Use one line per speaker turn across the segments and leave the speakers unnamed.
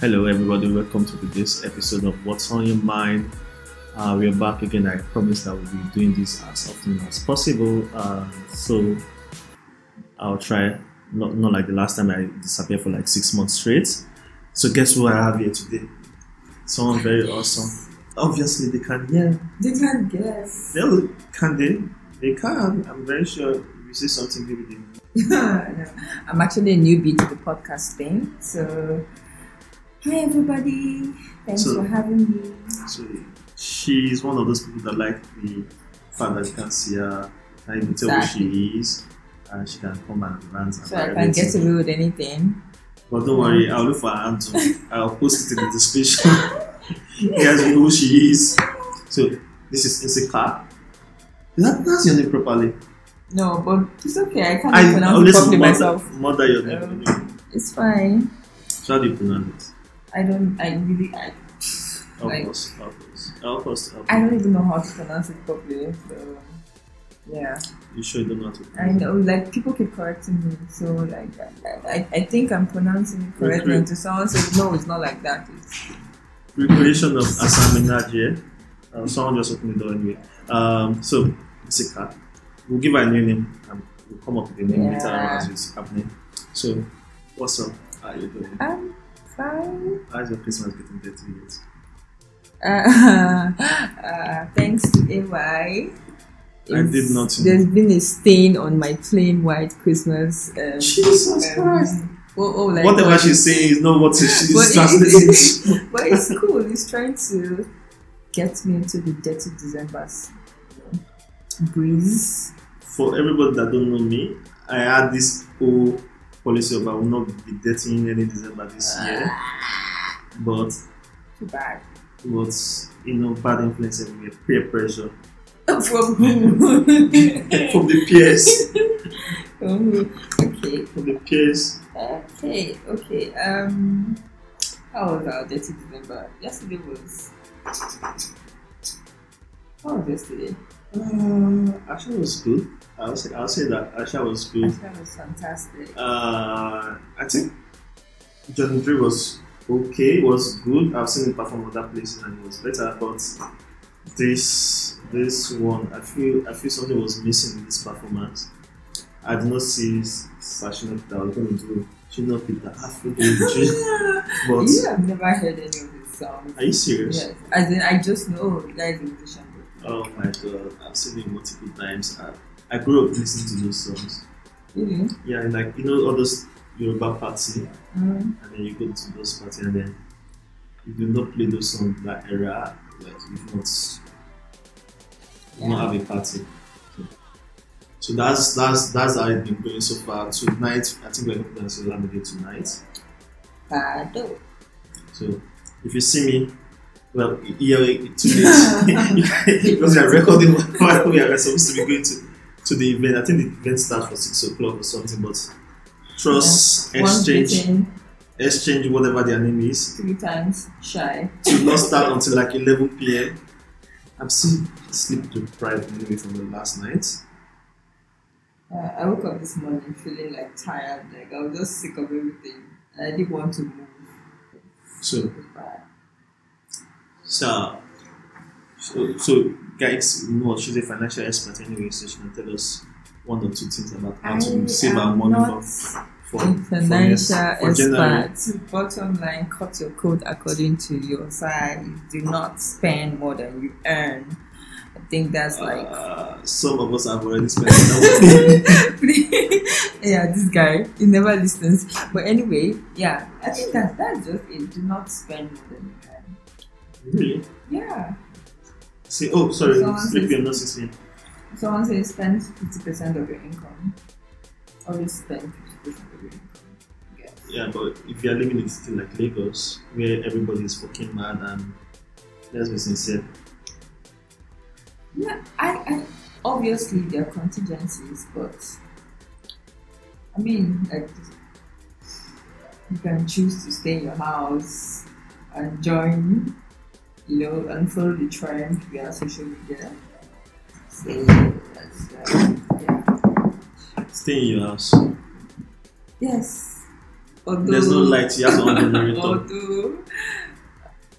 Hello, everybody. Welcome to this episode of What's on Your Mind. We are back again. I promise that we'll be doing this as often as possible. So I'll try. Not like the last time I disappeared for like 6 months straight. So guess who I have here today? Someone very awesome. Obviously, they can.
Yeah, they can guess.
Can they? They can. I'm very sure. If you say something, maybe they.
No, I'm actually a newbie to the podcast thing. So, hi everybody. Thanks for having me.
So she's one of those people that like the fact that you can see her, can even tell who she is, and she can come and rant.
So I can get away with anything.
But don't worry, I'll look for her handle. I'll post it in the description. You guys know who she is. So this is Nsika. That's your name properly.
No, but it's okay. I can't pronounce it properly myself.
Mother your name.
It's fine.
So how do you pronounce it? Help us.
I don't even know how to pronounce it properly. So, yeah.
You sure you don't know how to pronounce
it? I know, like, people keep correcting me. So, like, I think I'm pronouncing it correctly. And to someone says, no, it's not like that. It's
recreation of Asaminaje. Someone just opened the door anyway. So, Nsika. We'll give her a new name and we'll come up with a name later as it's happening. So, what's up? How are you doing?
I'm fine.
How's your Christmas getting better yet?
Thanks to AY.
I did not.
There's been a stain on my plain white Christmas.
Jesus Christ.
Like
whatever she's saying is not what she's translating.
But it's cool. It's trying to get me into the dirty December's breeze.
For everybody that don't know me, I had this whole policy of I will not be dating any December this year. But
too bad.
But bad influence everywhere, peer pressure.
From who?
From the peers.
Okay.
From the peers.
Okay. How was our dirty December? Yesterday was. How was yesterday?
Actually, it was good. I'll say that actually was good.
Actually was fantastic.
I think John Dre was okay. It was good. I've seen him perform other places and it was better. But this one, I feel something was missing in this performance. I did not see Sashina that I was going to do. She not pick the Afro but
you have never heard any of his songs.
Are you serious?
Yes. As in, I just know the guy is a musician.
Oh my god, I've seen him multiple times. I grew up listening to those songs.
Really?
Yeah, and like, all those Yoruba party,
and
then you go to those parties and then you do not play those songs that era, like you not have a party. So that's how it's been going so far. Tonight, I think we're going to dance with Lamide tonight.
Bado.
So if you see me, well, you're too late because we are recording while we are supposed to be going to the event. I think the event starts for 6 o'clock or something, but trust, exchange, whatever their name is.
3 times shy.
To not start until like 11 p.m. I'm still sleep deprived anyway from the last night.
I woke up this morning feeling like tired, like I was just sick of everything, and I didn't want to move.
So guys, she's a financial expert anyway, so she can tell us 1 or 2 things about how to save our money for
financial
January.
expert. Bottom line, cut your coat according to your size. Do not spend more than you earn. I think that's like
some of us have already spent enough.
Yeah, this guy, he never listens. But anyway, yeah, I think that's just it. Do not spend more than you earn.
Really?
Yeah.
Say, oh, sorry, sleeping, not 16.
Someone says spend 50% of your income. Always spend 50% of your income. Yes.
Yeah, but if you are living in a city like Lagos, where everybody is fucking mad, and let's be sincere.
Yeah, I obviously there are contingencies, but I mean, like, you can choose to stay in your house and join, and follow the trend via social media. So that's yeah.
Stay in your house.
Yes.
There's no light, you have to on the generator.
Although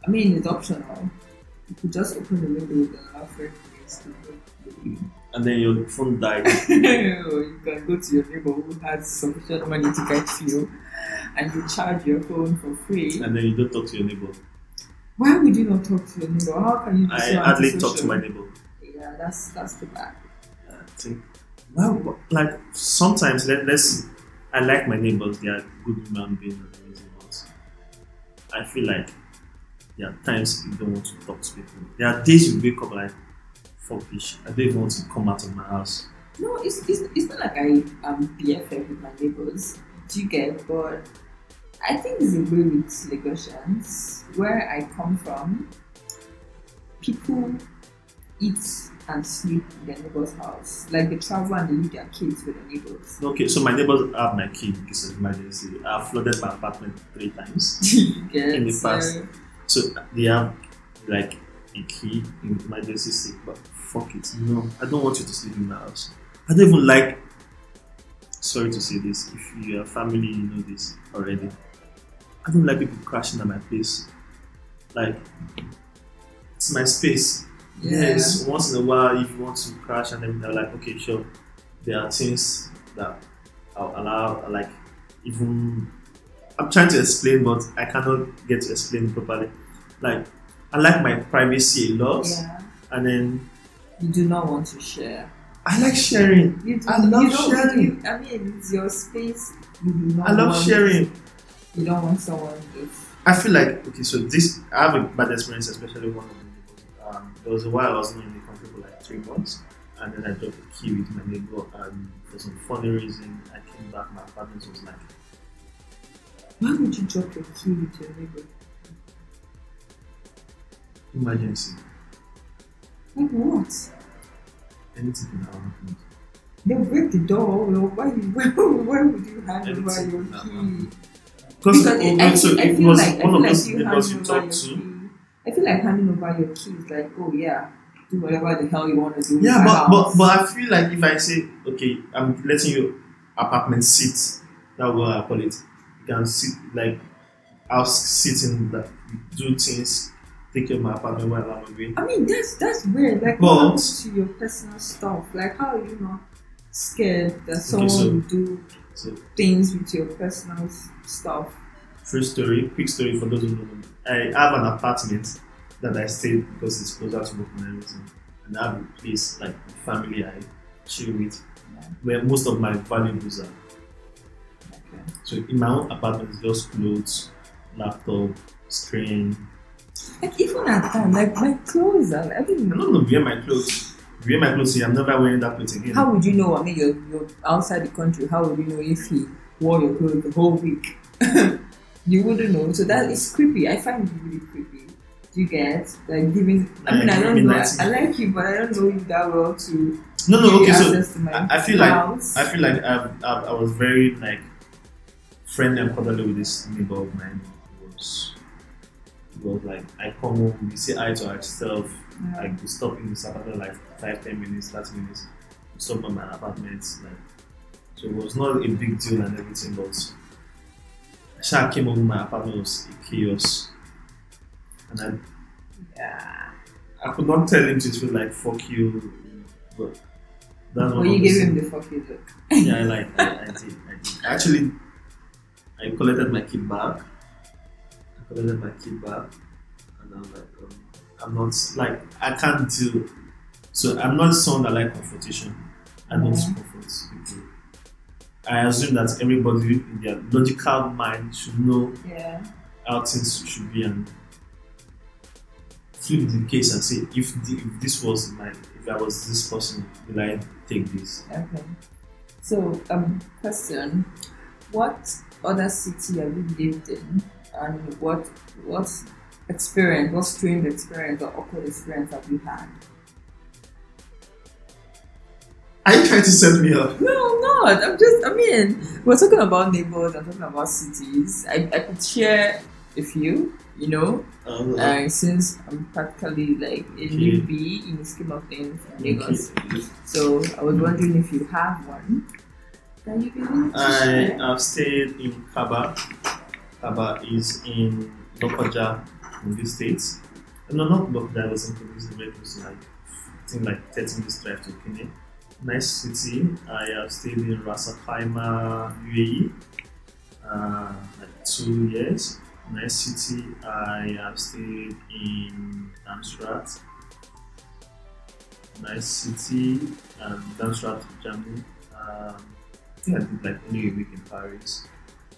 I mean, it's optional. You could just open the window and allow fresh breeze to go.
And then your phone died.
You can go to your neighbor who has sufficient money to get fuel and you charge your phone for free.
And then you don't talk to your neighbor.
Why would you not talk to your neighbor? How can you be
I
so
hardly
antisocial?
talk to my neighbor.
Yeah, that's too bad.
I think, well, like sometimes, let's. I like my neighbors. They are good human beings and amazing. But I feel like there are times you don't want to talk to people. There are days you wake up like, fuck this. I don't even want to come out of my house.
No, it's not like I am BFF with my neighbors. Do you get? But I think it's a way with Lagosians. Where I come from, people eat and sleep in their neighbor's house. Like they travel and they leave their kids with their neighbors.
Okay, so my neighbors have my key in case of emergency. I've flooded my apartment 3 times
You get?
in the past. So they have like a key in emergency sake, but fuck it. No, I don't want you to sleep in my house. I don't even like. Sorry to say this, if you are family, you know this already. I don't like people crashing at my place. Like, it's my space.
Yeah.
Yes, once in a while, if you want to crash, and then they're like, okay, sure. There are things that I'll allow, like, even. I'm trying to explain, but I cannot get to explain properly. Like, I like my privacy a lot,
Yeah.
and then
You do not want to share.
I like sharing. I love sharing.
I mean, it's your space. You do not.
I love
want,
sharing.
You don't want someone just.
I feel like, okay, so this, I have a bad experience, especially one of the neighbors. There was a while I was not in the country for like 3 months, and then I dropped a key with my neighbor, and for some funny reason, I came back, my apartment was like,
Why would you drop your key with your neighbor?
emergency.
Like what?
Anything can happen.
They'll break the door. Why would you hand over
Anything
your
can
key?
happen. Because it was one of those neighbors you talk to.
I feel like handing over your keys, like, oh yeah, do whatever the hell you want to do.
Yeah,
with my
but
house.
I feel like if I say, okay, I'm letting you apartment sit, that's what I call it. You can sit, like, I'll sit in the, do things, take care of my apartment while I'm away.
I mean, that's weird. Like,
But-
what happens to your personal stuff? Like, how are you not scared that someone
so-
will do
So,
things with your personal stuff?
quick story for those who don't know. I have an apartment that I stayed because it's closer to work and everything. And I have a place, like, family I chill with, where most of my valuables are.
Okay.
So in my own apartment, it's just clothes, laptop, screen.
Like, even at that, like, my clothes are, I
I'm
mean,
not gonna wear my clothes. Wear my clothes here, I'm never wearing that clothes again.
how would you know? I mean, you're outside the country. How would you know if he wore your clothes the whole week? You wouldn't know. So that is creepy. I find it really creepy. Do you get? Like, giving. I mean, I don't know. I like you, but I don't know you that well to.
No,
give
okay,
you
so
access to my
I feel
house.
like I was very like friendly and cuddly with this neighbor of mine. It was like I come home, we say hi to ourselves,
Yeah.
like we stop in this apartment like 5-10 minutes, 30 minutes. We stop at my apartment, like so it was not a big deal and everything, but I came home, my apartment was a chaos. And
Yeah.
I could not tell him to feel like fuck you, but that's
But
one
you
of
gave
those
him
things.
the fucking look.
Yeah, I did. Actually, I collected my key back. And I was like, I'm not, like, I can't do. So I'm not someone that like confrontation. I don't confront people. I assume that everybody in their logical mind should know
Yeah.
how things should be and flip the case and say, if this was if I was this person, will I take this?
Okay. So, question: what other city have you lived in, and what experience, what strange experience or awkward experience have you had?
Are you trying to set me up?
No, I'm not. I mean, we're talking about neighbors, I'm talking about cities. I could share a few, since I'm practically like a newbie in the scheme of things in Lagos. So I was wondering if you have one that you can really share.
I have stayed in Kaba. Kaba is in Lokoja, Kogi State. No, not Bokda, I was in Kogi State, where it was like, I think like 13 minutes drive to Kenya. Nice city. I have stayed in Ras Al Khaimah, UAE, like 2 years. Nice city. I have stayed in Darmstadt. Nice city. Darmstadt, Germany. I think I did like only a week in Paris.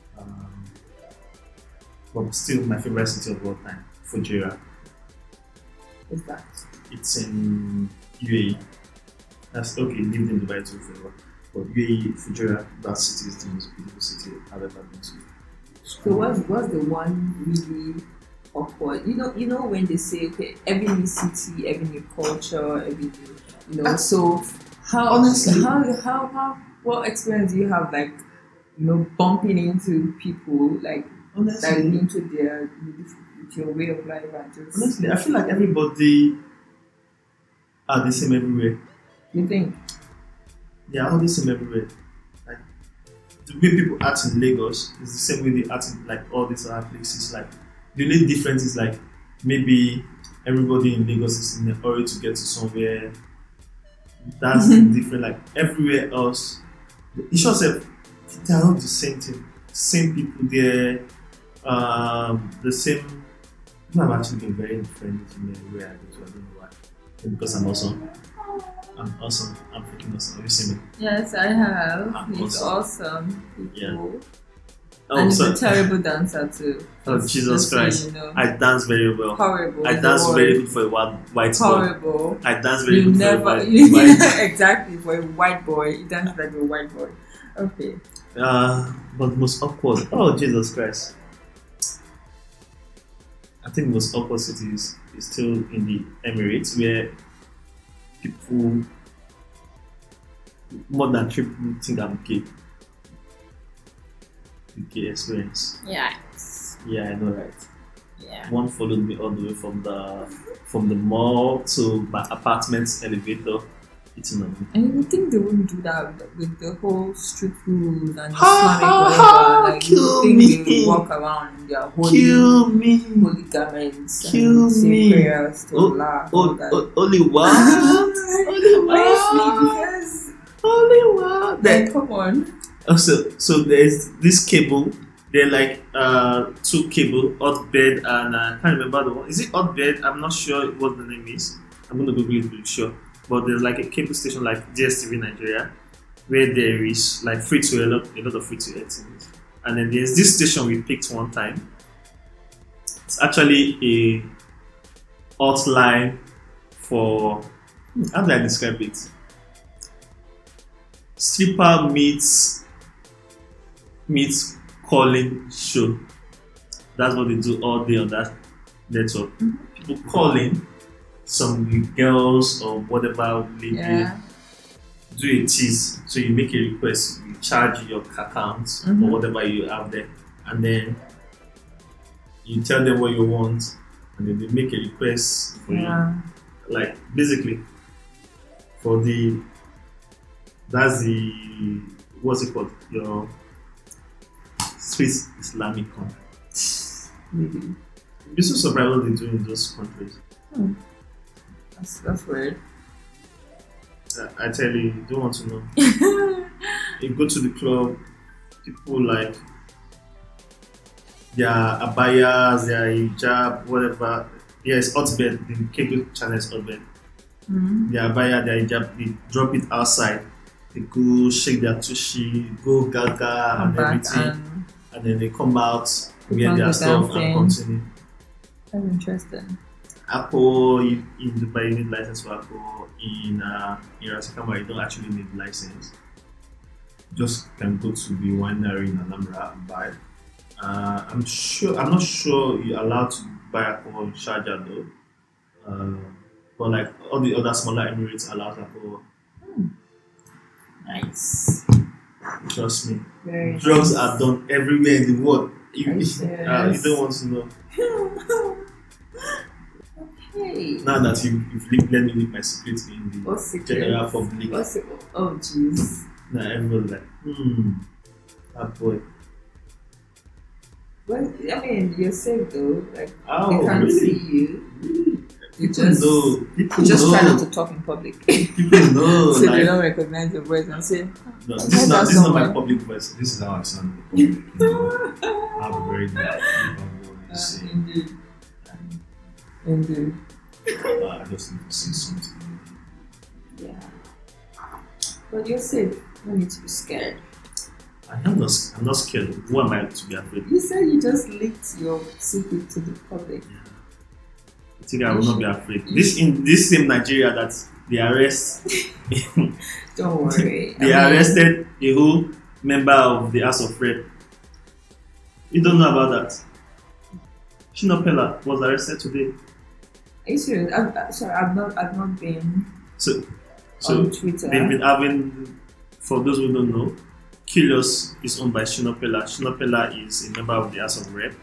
But still, my favorite city of all time, Fujairah.
Is that?
It's in UAE. That's okay. Lived in Dubai too for a while, but UAE, Fujairah, that city is the most beautiful city I've ever been to.
So what's the one really awkward? You know when they say, okay, every new city, every new culture, every new, so how
Honestly,
how what experience do you have, like, bumping into people like that
honestly,
into with your way of life and just
honestly, I feel like everybody are the same everywhere.
you think?
They are all the same everywhere. Like the way people act in Lagos is the same way they act in like all these other places. Like the only difference is like maybe everybody in Lagos is in a hurry to get to somewhere. That's different. Like everywhere else, it's just they are all the same thing. Same people there. The same. I've actually been very friendly to everywhere I go to. I don't know why. Maybe because I'm awesome. I'm awesome. I'm freaking awesome. Have you seen me?
Yes, I have.
I'm
He's awesome. People.
Yeah.
And he's
so,
a terrible dancer too.
oh Jesus Christ! I dance very well.
Horrible.
I dance very good for a white boy.
Horrible.
I dance very
You
good
never.
for a white boy.
Exactly, for a white boy, he dances like a white boy. Okay.
But most awkward. Oh Jesus Christ! I think the most awkward city is still in the Emirates, where people, more than 3 people, think I'm gay. Gay experience.
Yes.
Yeah, I know, right?
Yeah.
One followed me all the way from the mall to my apartment's elevator. Eating on me.
And you think they wouldn't do that with the whole street rules and Islamic whatever? Like, you think they would walk around in their holy garments and say prayers to Allah?
Only what?
Honestly, because
Only what?
then come on.
So there's this cable. They're like 2 cable, odd bed, and I can't remember the one. Is it odd bed? I'm not sure what the name is. I'm gonna Google it to be sure. But there's like a cable station like DSTV Nigeria, where there is like free to a lot of free to air things. And then there's this station we picked one time. It's actually a hotline for, how do I describe it? Stripper meets calling show. That's what they do all day on that network. People calling, some girls or whatever lady do a tease. So you make a request, you charge your account or whatever you have there, and then you tell them what you want, and then they make a request for you. Like basically, that's the, what's it called? Your Swiss Islamic country.
Really?
You're so surprised what they do in those countries.
That's weird.
I tell you, you don't want to know. You go to the club, people like their abayas, their hijab, whatever. Yes, hotbed, the cable channels hotbed. Their abaya, their hijab, they drop it outside. They go shake their tushy, go gaga and everything. And then they come out, wear their stuff and continue.
That's interesting.
Apple in Dubai, you need license for Apple. In Ras Al Khaimah, you don't actually need license. You just can go to the winery in Alhambra and buy. I'm not sure you're allowed to buy alcohol in Sharjah though. But like all the other smaller Emirates allow alcohol.
Nice.
Trust me.
Very
Drugs
nice.
are done everywhere in the world. You don't want to know.
Hey.
Now that you've let me leak my secret in the
What's secret?
general public.
What's it? Oh jeez.
Now everyone's like, that boy.
Well, I mean, you're safe though. Like
Oh,
they can't
really?
see you.
Really?
You
People
just
know. People
you just
know.
try not to talk in public,
People know.
so they
like,
don't recognize your voice and say,
no,
I
this is
heard
not.
that
This is not my
somewhere.
public voice. This is how I sound. In public, you know. I have a very deep voice.
Indeed,
And,
indeed,
I just need to say something.
yeah. But you're safe. No need to be scared.
I'm not scared. Who am I to be afraid?
You said you just leaked your secret to the public.
I think I will not be afraid. In this same Nigeria that they arrest,
Don't worry.
they arrested a whole member of the House of Rep. You don't know about that? Shina Pella was arrested today.
Are you serious? Sorry, I've not been
So
on Twitter.
they've been having, for those who don't know, Kilios is owned by Shina Pella. Shina Pella is a member of the House of Rep.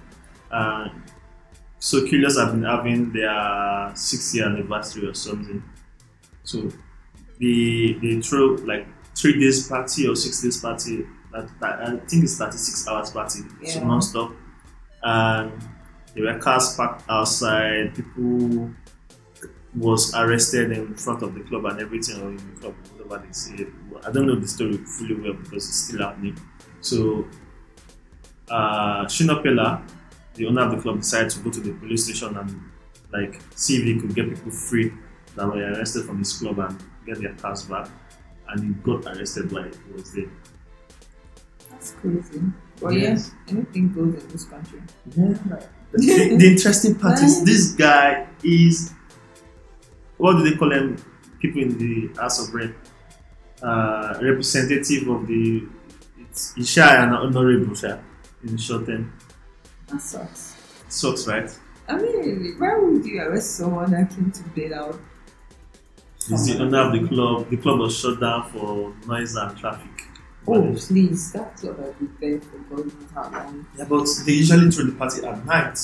So Kilios have been having their 6-year anniversary or something. So they throw like 3 days party or 6 days party. That I think it's 36 hours party, so
Yeah.
non-stop. And there were cars parked outside. People was arrested in front of the club and everything, or in the club, whatever they say. I don't know the story fully well because it's still happening. So Shina Pella, the owner of the club, decided to go to the police station and like see if he could get people free that were arrested from his club and get their cars back. And he got arrested while he was there.
That's crazy. But
Yes.
yeah, anything goes in this country.
The interesting part is this guy is, what do they call them? People in the House of Rep, representative of the, it's Isha and Honorable Sha in short term.
That sucks.
Sucks, right?
I mean, why would you arrest someone that came to bail out?
He's the owner of the club. The club was shut down for noise and traffic.
Oh, please, that club has been there for God knows how long.
Yeah, but they usually throw the party at night.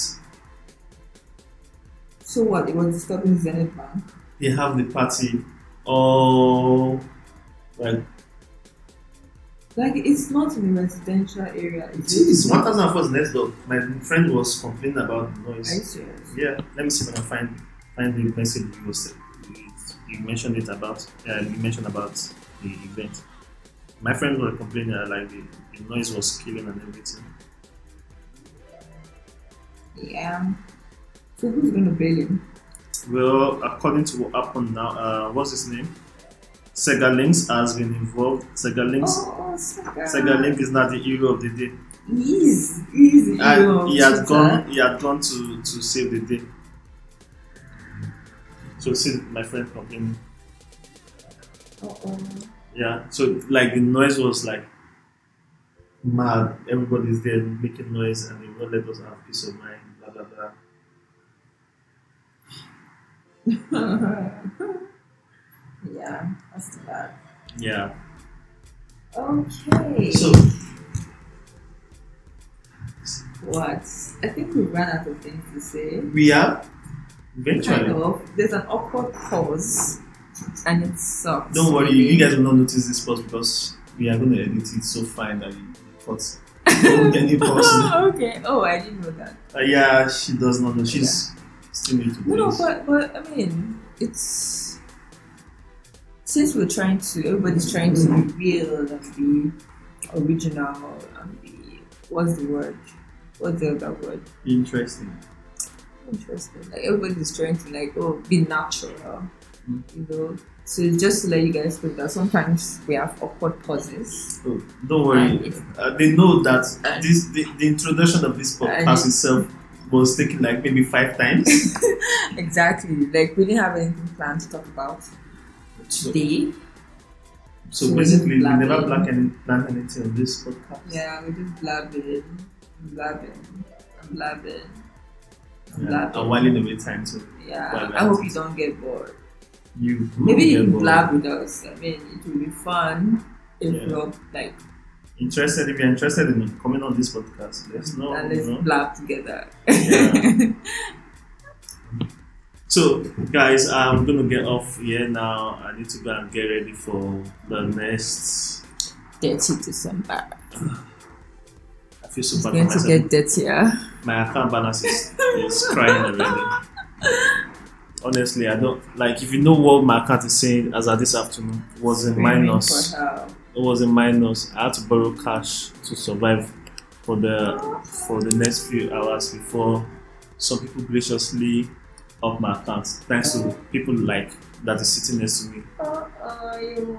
So what? It was disturbing Zenith Bank.
They have the party all like
Like, it's not in a residential area.
it is 1004 next door. My friend was complaining about the
Are you
noise.
serious?
Yeah, let me see if I can find the message you mentioned it about. You mentioned about the event. My friends were complaining that like the noise was killing and everything.
Yeah. So who's going to bail him?
Well, according to what happened now, what's his name? Sega Links has been involved. Sega Links.
Oh, Sega.
Sega Link is not the hero of the day.
He's
And he had gone to save the day. So see my friend complaining.
Uh-oh.
Yeah, so like the noise was like mad. Everybody's there making noise and they won't let us have peace of mind, blah blah blah.
Yeah, that's too bad.
Yeah.
Okay.
So
What? I think we ran out of things to say.
we are
Kind
eventually.
of. There's an awkward pause, and it sucks.
Don't worry,
really.
you guys will not notice this pause because we are going to edit it so fine that you pause. Don't get any pause.
Okay. Oh, I didn't know that.
Yeah, she does not know. She's still new to
No,
this.
but I mean, it's since everybody's trying to be real and be original and be what's the word? What's the other word?
Interesting.
Interesting. Like everybody's trying to be natural,
Mm.
you know. So just to let you guys know that sometimes we have awkward pauses.
Oh, don't worry.
And if-
They know that
and-
the introduction of this podcast
and-
itself was taken like maybe 5 times.
Exactly. Like we didn't have anything planned to talk about today.
So
So
basically, we
just
never
blabbing.
plan anything on this podcast.
Yeah, we just blabbing.
Yeah, and whiling away time too.
Yeah,
Blab,
I hope you don't get bored.
You
Maybe
get
you
bored.
blab with us. I mean, it will be fun if
Yeah.
you're like,
Interested? If you're interested in coming on this podcast, let's know.
and let's
you know.
blab together.
Yeah. So, guys, I'm gonna get off here now. I need to go and get ready for the next.
30 December.
I feel so
It's
bad
going
for
to
myself.
get dirtier.
My account balance is crying already. Honestly, I don't like. If you know what my account is saying as of this afternoon, it was in
Screaming
minus.
for help.
It was in minus. I had to borrow cash to survive for the next few hours before some people graciously up my account. Thanks to people like that is sitting next to me.
You're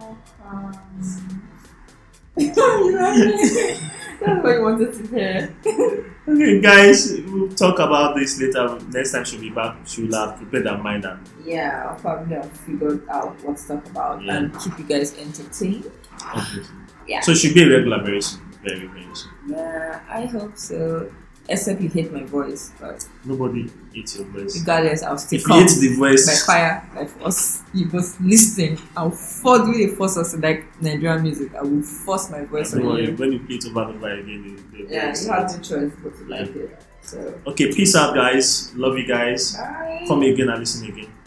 That's what you wanted to hear.
Okay, guys, we'll talk about this later. Next time she'll be back. She'll have prepared her mind and
Yeah, I'll probably have figured out what to talk about
Yeah.
and keep you guys entertained.
obviously.
Yeah.
So she'll be a regular very soon. Very, very soon.
Yeah, I hope so. Except you hate my voice, but
Nobody eats your voice.
regardless, I'll still
If you
come.
hate the voice,
By fire, by force. You must listen. I'll force you the force us to like Nigerian music. I will force my voice
don't
on
worry,
you.
when you play it over and over again, they
Yeah, you have no choice but to like it. So
Okay, peace out, guys. Love you guys.
bye.
Come again and listen again.